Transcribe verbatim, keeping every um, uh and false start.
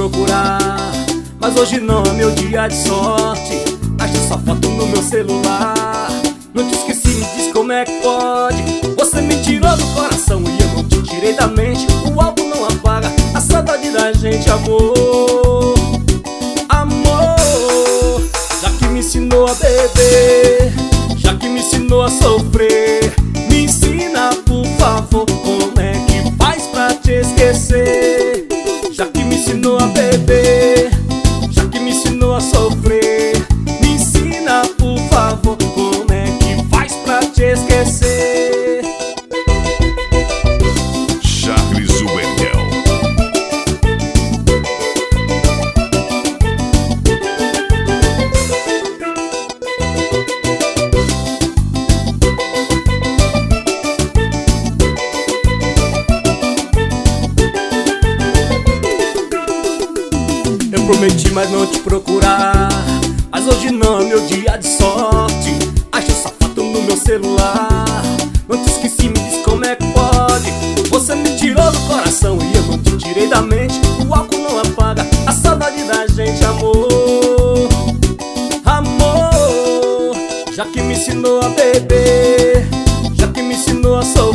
procurar, mas hoje não é meu dia de sorte. Achei sua foto no meu celular. Não te esqueci, me diz como é que pode. Você me tirou do coração e eu não te tirei da mente. O álcool não apaga a saudade da gente, amor. Amor, já que me ensinou a beber, já que me ensinou a sofrer, me ensina, por favor, como é que faz pra te esquecer. Já que me ensinou a beber, já que me ensinou a sofrer, me ensina, por favor, como é que faz pra te esquecer. Charles Wendel. Eu prometi mais não te procurar, mas hoje não é meu dia de sorte. Achei sua foto no meu celular. Não te esqueci, me diz como é que pode. Você me tirou do coração e eu não te tirei da mente. O álcool não apaga a saudade da gente, amor. Amor, já que me ensinou a beber, já que me ensinou a sofrer,